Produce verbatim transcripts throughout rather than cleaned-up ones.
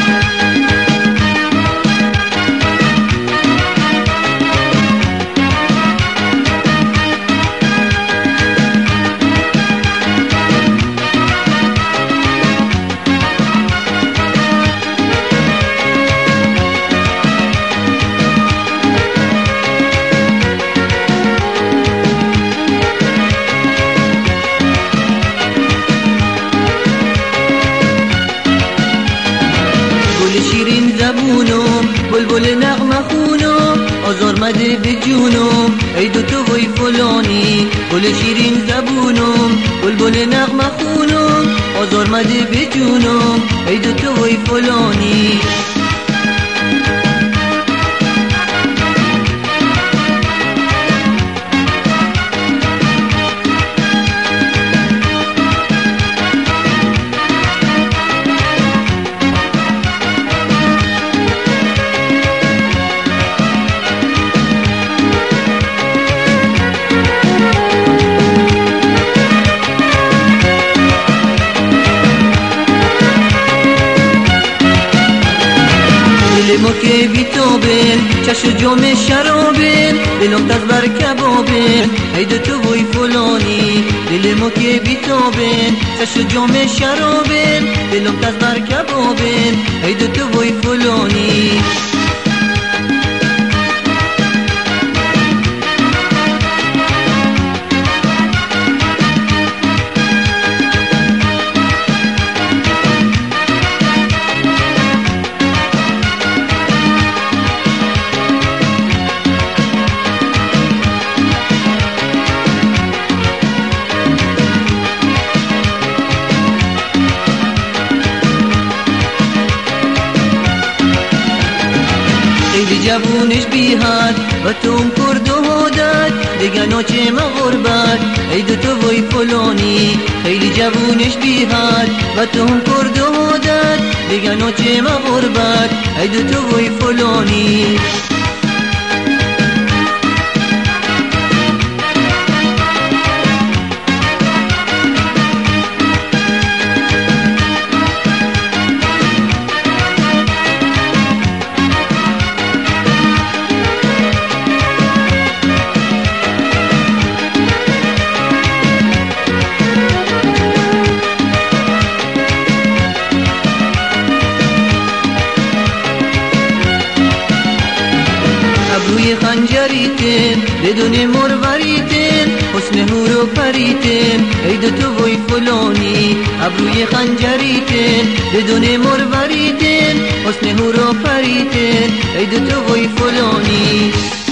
شیرین زبونم بلبل نغمه خونم آزار مده به جونم ای دو تو وی فلانی. گل شیرین زبونم بلبل نغمه خونم آزار مده به جونم ای دو تو وی فلانی. ما که بیتابن چش جام شرابن دلم تاز بر کبابن ای دو تو وی فلانی. دل ما که بیتابن چش جام شرابن دلم تاز بر کبابن ای دو تو وی فلانی. خیلی جوونش بیهد و توم کرد و هادد دیگه نوچه ما غربت ای دو تو وی فلانی. خیلی جوونش بیهد و توم کرد و هادد دیگه نوچه ما غربت ای دو تو وی فلانی. ابروی خنجریتن بدون مروریتن حسن هور و پریتن ای دو تو وی فلانی. ابروی خنجریتن بدون مروریتن حسن هور و پریتن ای دو تو وی فلانی.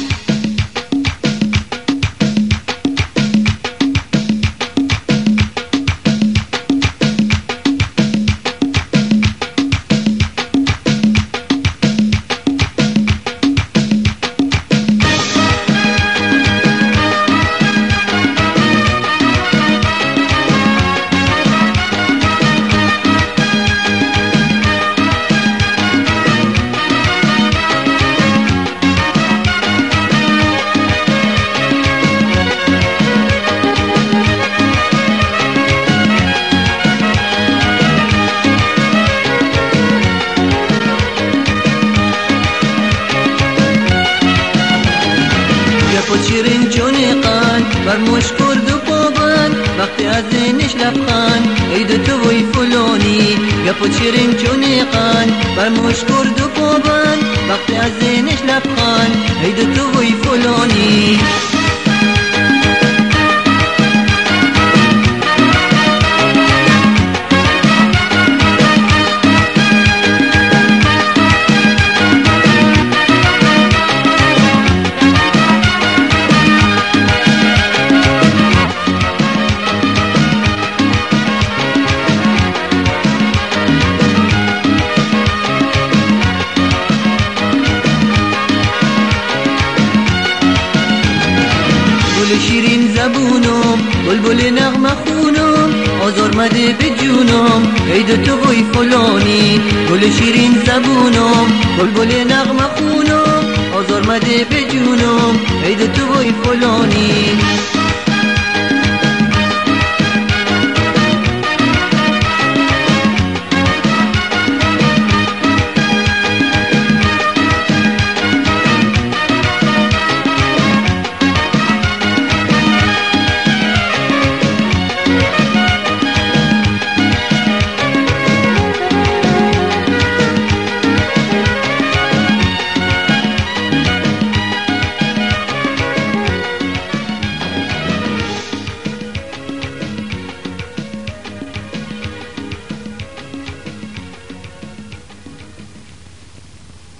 شیرین چون قند بر مش کرد و پابند وقتی از اینش لبخند ای دو تو وی فلانی. گپ شیرین چون قند بر مش کرد و پابند وقتی از اینش لبخند ای دو تو وی فلانی. شیرین زبونم بلبل نغمه خونم آزار مده به جونم ای دو تو وی فلانی. گل شیرین زبونم بلبل نغمه خونم آزار مده به جونم ای دو تو وی فلانی.